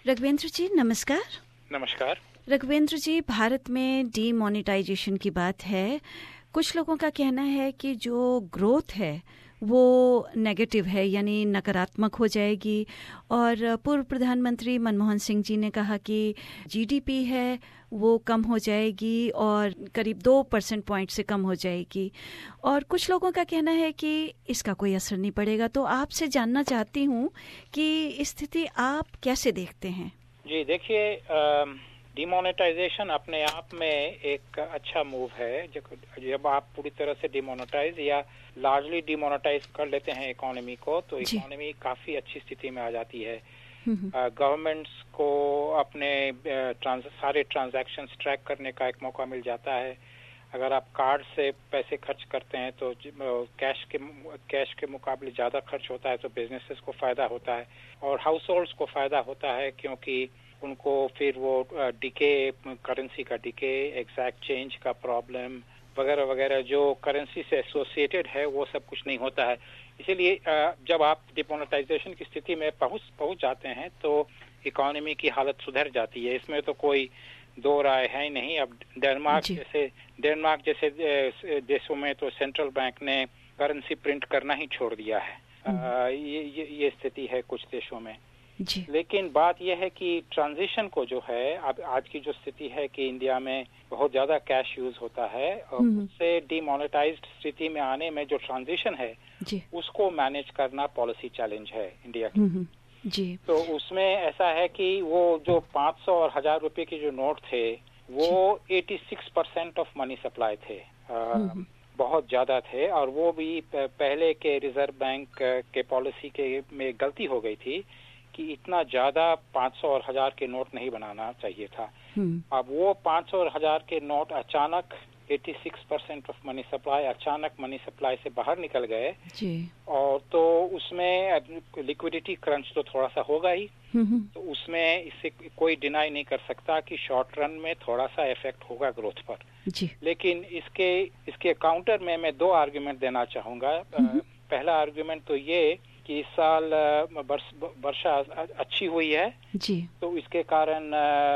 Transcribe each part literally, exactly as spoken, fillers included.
रघुवेंद्र जी नमस्कार। नमस्कार। रघुवेंद्र जी, भारत में डीमोनेटाइजेशन की बात है। कुछ लोगों का कहना है कि जो ग्रोथ है वो नेगेटिव है, यानी नकारात्मक हो जाएगी। और पूर्व प्रधानमंत्री मनमोहन सिंह जी ने कहा कि जीडीपी है वो कम हो जाएगी और करीब दो परसेंट पॉइंट से कम हो जाएगी। और कुछ लोगों का कहना है कि इसका कोई असर नहीं पड़ेगा। तो आपसे जानना चाहती हूँ कि स्थिति आप कैसे देखते हैं? जी देखिए, डिमोनेटाइजेशन अपने आप में एक अच्छा मूव है। जब आप पूरी तरह से डिमोनेटाइज या लार्जली डिमोनेटाइज कर लेते हैं इकोनॉमी को, तो इकोनॉमी काफी अच्छी स्थिति में आ जाती है। गवर्नमेंट्स uh, को अपने ट्रांस, सारे ट्रांजैक्शंस ट्रैक करने का एक मौका मिल जाता है। अगर आप कार्ड से पैसे खर्च करते हैं तो कैश के कैश के मुकाबले ज़्यादा खर्च होता है, तो बिजनेसेस को फ़ायदा होता है और हाउस होल्ड्स को फ़ायदा होता है, क्योंकि उनको फिर वो डिके, करेंसी का डिके, एग्जैक्ट चेंज का प्रॉब्लम वगैरह वगैरह जो करेंसी से एसोसिएटेड है वो सब कुछ नहीं होता है। इसीलिए जब आप डिमोनेटाइजेशन की स्थिति में पहुंच पहुंच जाते हैं तो इकोनॉमी की हालत सुधर जाती है। इसमें तो कोई दो राय है ही नहीं। अब डेनमार्क जैसे डेनमार्क जैसे देशों में तो सेंट्रल बैंक ने करेंसी प्रिंट करना ही छोड़ दिया है। आ, ये, ये ये स्थिति है कुछ देशों में। जी। लेकिन बात यह है कि ट्रांजिशन को जो है, अब आज की जो स्थिति है कि इंडिया में बहुत ज्यादा कैश यूज होता है और उससे डिमोनेटाइज्ड स्थिति में आने में जो ट्रांजिशन है जी। उसको मैनेज करना पॉलिसी चैलेंज है इंडिया की। जी। तो उसमें ऐसा है कि वो जो पाँच सौ और हजार रुपए के जो नोट थे वो छियासी परसेंट ऑफ मनी सप्लाई थे, आ, बहुत ज्यादा थे। और वो भी पहले के रिजर्व बैंक के पॉलिसी के में गलती हो गई थी कि इतना ज्यादा पाँच सौ और हजार के नोट नहीं बनाना चाहिए था। अब वो पाँच सौ और हजार के नोट अचानक छियासी परसेंट ऑफ मनी सप्लाई अचानक मनी सप्लाई से बाहर निकल गए जी। और तो उसमें लिक्विडिटी क्रंच तो थोड़ा सा होगा ही। तो उसमें इससे कोई डिनाई नहीं कर सकता कि शॉर्ट रन में थोड़ा सा इफेक्ट होगा ग्रोथ पर जी। लेकिन इसके इसके काउंटर में मैं दो आर्ग्यूमेंट देना चाहूंगा। पहला आर्ग्यूमेंट तो ये कि इस साल वर्षा अच्छी हुई है जी। तो इसके कारण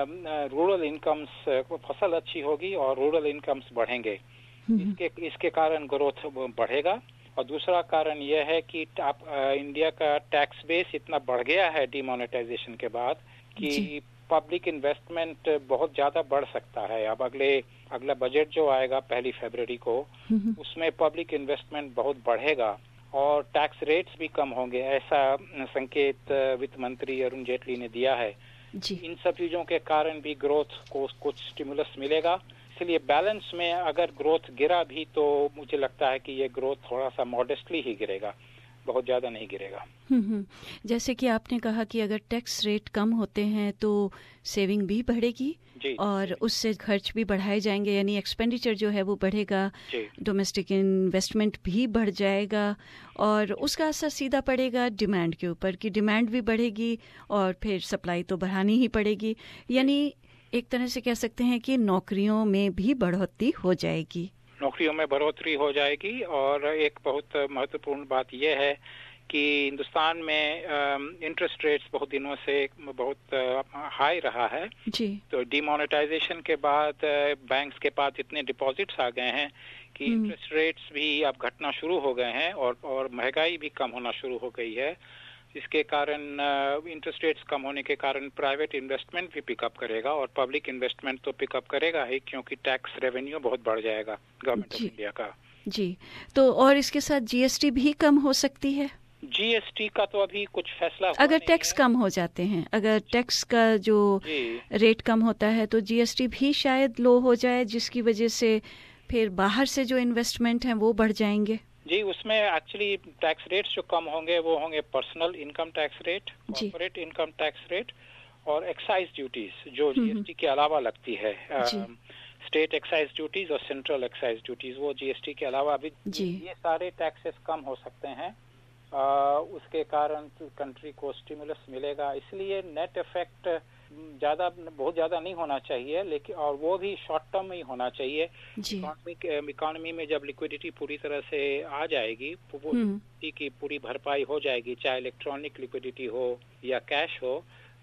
रूरल इनकम्स, फसल अच्छी होगी और रूरल इनकम्स बढ़ेंगे। इसके इसके कारण ग्रोथ बढ़ेगा। और दूसरा कारण यह है कि आप इंडिया का टैक्स बेस इतना बढ़ गया है डिमोनेटाइजेशन के बाद कि पब्लिक इन्वेस्टमेंट बहुत ज्यादा बढ़ सकता है। अब अगले अगला बजट जो आएगा पहली फरवरी को, उसमें पब्लिक इन्वेस्टमेंट बहुत बढ़ेगा और टैक्स रेट्स भी कम होंगे, ऐसा संकेत वित्त मंत्री अरुण जेटली ने दिया है जी। इन सब चीजों के कारण भी ग्रोथ को कुछ स्टिमुलस मिलेगा। इसलिए बैलेंस में अगर ग्रोथ गिरा भी तो मुझे लगता है कि ये ग्रोथ थोड़ा सा मॉडेस्टली ही गिरेगा, बहुत ज्यादा नहीं गिरेगा। हम्म जैसे कि आपने कहा कि अगर टैक्स रेट कम होते हैं तो सेविंग भी बढ़ेगी और उससे खर्च भी बढ़ाए जाएंगे, यानी एक्सपेंडिचर जो है वो बढ़ेगा, डोमेस्टिक इन्वेस्टमेंट भी बढ़ जाएगा और उसका असर सीधा पड़ेगा डिमांड के ऊपर कि डिमांड भी बढ़ेगी और फिर सप्लाई तो बढ़ानी ही पड़ेगी। यानी एक तरह से कह सकते हैं कि नौकरियों में भी बढ़ोतरी हो जाएगी नौकरियों में बढ़ोतरी हो जाएगी। और एक बहुत महत्वपूर्ण बात यह है कि हिंदुस्तान में इंटरेस्ट रेट्स बहुत दिनों से बहुत हाई रहा है जी। तो डिमोनेटाइजेशन के बाद बैंक्स के पास इतने डिपॉजिट्स आ गए हैं कि इंटरेस्ट रेट्स भी अब घटना शुरू हो गए हैं और और महंगाई भी कम होना शुरू हो गई है। इसके कारण इंटरेस्ट रेट्स कम होने के कारण प्राइवेट इन्वेस्टमेंट भी पिकअप करेगा और पब्लिक इन्वेस्टमेंट तो पिकअप करेगा ही, क्योंकि टैक्स रेवेन्यू बहुत बढ़ जाएगा गवर्नमेंट ऑफ इंडिया का। जी। तो और इसके साथ जीएसटी भी कम हो सकती है। जीएसटी का तो अभी कुछ फैसला हुआ अगर टैक्स कम हो जाते हैं, अगर टैक्स का जो रेट कम होता है तो जीएसटी भी शायद लो हो जाए, जिसकी वजह से फिर बाहर से जो इन्वेस्टमेंट है वो बढ़ जाएंगे। जी, उसमें एक्चुअली टैक्स रेट्स जो कम होंगे वो होंगे personal income tax rate, corporate income tax rate और एक्साइज ड्यूटीज जो जीएसटी के अलावा लगती है। स्टेट एक्साइज ड्यूटीज और सेंट्रल एक्साइज ड्यूटीज वो जीएसटी के अलावा अभी ये सारे टैक्सेस कम हो सकते हैं। आ, उसके कारण कंट्री को स्टिमुलस मिलेगा। इसलिए नेट इफेक्ट ज्यादा बहुत ज्यादा नहीं होना चाहिए, लेकिन और वो भी शॉर्ट टर्म ही होना चाहिए। इकोनॉमी इकोनॉमी में जब लिक्विडिटी पूरी तरह से आ जाएगी, वो की पूरी भरपाई हो जाएगी, चाहे इलेक्ट्रॉनिक लिक्विडिटी हो या कैश हो,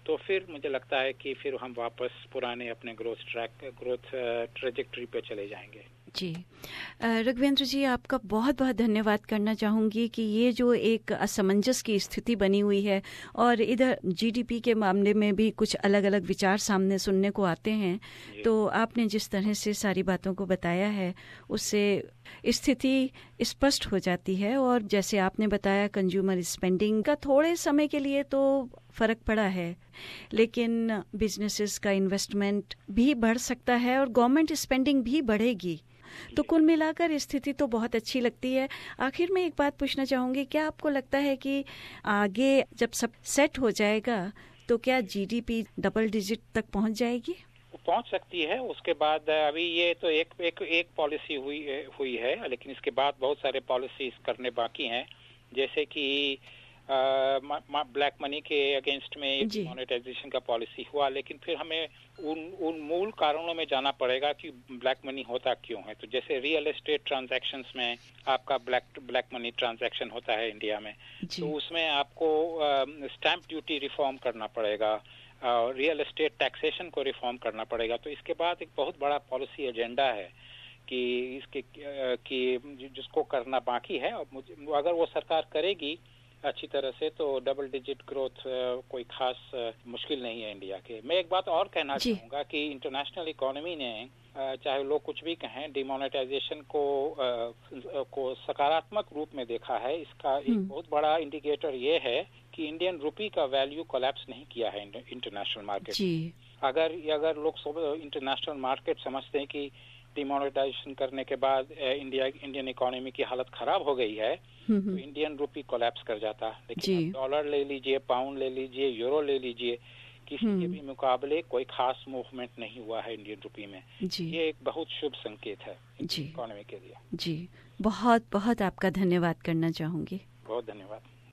तो फिर मुझे लगता है कि फिर हम वापस पुराने अपने ग्रोथ ट्रैक ग्रोथ ट्रेजेक्टरी पे चले जाएंगे। जी, रघुवेंद्र जी, आपका बहुत बहुत धन्यवाद करना चाहूँगी कि ये जो एक असमंजस की स्थिति बनी हुई है और इधर जीडीपी के मामले में भी कुछ अलग अलग विचार सामने सुनने को आते हैं, तो आपने जिस तरह से सारी बातों को बताया है उससे स्थिति स्पष्ट हो जाती है। और जैसे आपने बताया, कंज्यूमर स्पेंडिंग का थोड़े समय के लिए तो फर्क पड़ा है, लेकिन बिजनेसेस का इन्वेस्टमेंट भी बढ़ सकता है और गवर्नमेंट स्पेंडिंग भी बढ़ेगी। तो कुल मिलाकर स्थिति तो बहुत अच्छी लगती है। आखिर में एक बात पूछना चाहूँगी, क्या आपको लगता है कि आगे जब सब सेट हो जाएगा तो क्या जीडीपी डबल डिजिट तक पहुँच जाएगी? पहुंच सकती है। उसके बाद अभी ये तो एक एक एक पॉलिसी हुई हुई है, लेकिन इसके बाद बहुत सारे पॉलिसीज करने बाकी हैं, जैसे कि ब्लैक मनी के अगेंस्ट में डिमोनेटाइजेशन का पॉलिसी हुआ, लेकिन फिर हमें उन उन मूल कारणों में जाना पड़ेगा कि ब्लैक मनी होता क्यों है। तो जैसे रियल एस्टेट ट्रांजैक्शंस में आपका ब्लैक ब्लैक मनी ट्रांजैक्शन होता है इंडिया में, तो उसमें आपको स्टैंप ड्यूटी रिफॉर्म करना पड़ेगा, रियल एस्टेट टैक्सेशन को रिफॉर्म करना पड़ेगा। तो इसके बाद एक बहुत बड़ा पॉलिसी एजेंडा है कि इसके कि जिसको करना बाकी है, और अगर वो सरकार करेगी अच्छी तरह से तो डबल डिजिट ग्रोथ कोई खास मुश्किल नहीं है इंडिया के। मैं एक बात और कहना चाहूँगा कि इंटरनेशनल इकोनॉमी ने, चाहे लोग कुछ भी कहें, डिमोनेटाइजेशन को को सकारात्मक रूप में देखा है। इसका एक बहुत बड़ा इंडिकेटर ये है कि इंडियन रुपी का वैल्यू कोलैप्स नहीं किया है इंटरनेशनल मार्केट। अगर अगर लोग इंटरनेशनल मार्केट समझते हैं कि डिमोनेटाइजेशन करने के बाद इंडिया इंडियन इकोनॉमी की हालत खराब हो गई है, तो इंडियन रुपी कोलैप्स कर जाता। लेकिन डॉलर ले लीजिए, पाउंड ले लीजिए, यूरो ले लीजिए, किसी के भी मुकाबले कोई खास मूवमेंट नहीं हुआ है इंडियन रुपी में। ये एक बहुत शुभ संकेत है इकोनॉमी के लिए। जी, बहुत बहुत आपका धन्यवाद करना चाहूँगी। बहुत धन्यवाद।